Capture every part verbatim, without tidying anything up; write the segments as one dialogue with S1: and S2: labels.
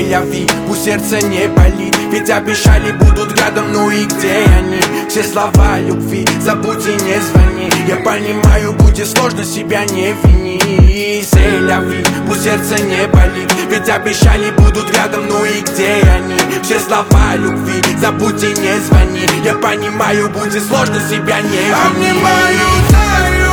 S1: Сель-Ля-Ви, пусть сердце не болит, ведь обещали будут рядом, ну и где они? Все слова любви забудь и не звони. Я понимаю, будет сложно, себя не вини. Сель-Ля-Ви, пусть сердце не болит, ведь обещали будут рядом, ну и где они? Все слова любви забудь и не звони. Я понимаю, будет сложно, себя не вини.
S2: Обнимаю, таю,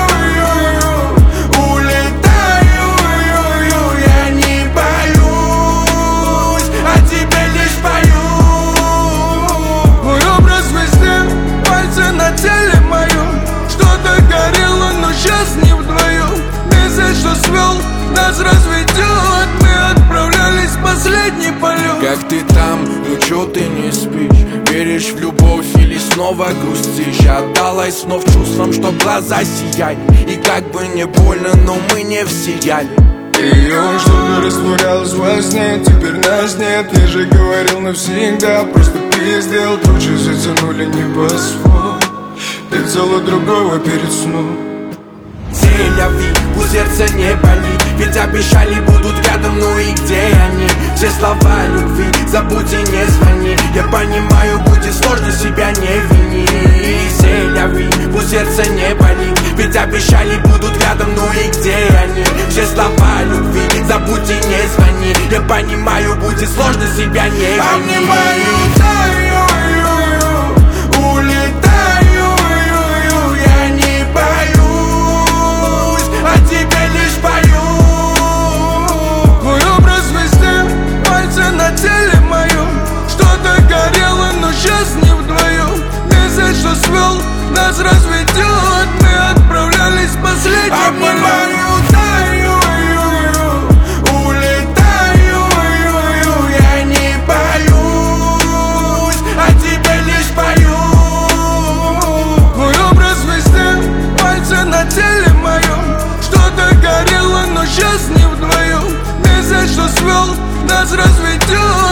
S2: улетаю, я не боюсь, а тебе лишь пою. Мой образ везде, пальцы на теле моем. Что-то горело, но сейчас не вдвоем. Месяц, что свел, нас разведет. Мы отправлялись в последний полет.
S1: Как ты там, ну чё ты не спишь? Веришь в любовь или снова грустишь? Отдалась снов чувствам, что глаза сияли. И как бы не больно, но мы не всияли.
S2: Ее что-то растворялось во сне, теперь нас нет. Я же говорил навсегда, просто пиздел. Тучи затянули небосвод, ты взяла другого перед сном.
S1: Сель-Ля-Ви, пусть сердце не болит, ведь обещали будут рядом, ну и где они? Все слова любви забудь и не звони. Я понимаю, будет сложно, себя не вини. Сель-Ля-Ви, пусть сердце не болит, ведь обещали будут рядом, ну и где они? Все слова любви забудь и не звони. Я понимаю, будет сложно, себя не вини.
S2: Обнимаю, таю, улетаю, я не боюсь, а тебе лишь пою. Мой образ везде, пальцы на теле моем. Что-то горело, но сейчас не вдвоем. Месяц, что свел, нас разведет. Мы отправлялись в последний полет. Обнимаю, таю, улетаю, я не боюсь, а тебе лишь пою. Мой образ везде, пальцы на теле моем. Что-то горело, но сейчас не вдвоем. Месяц, что свел, нас разведет.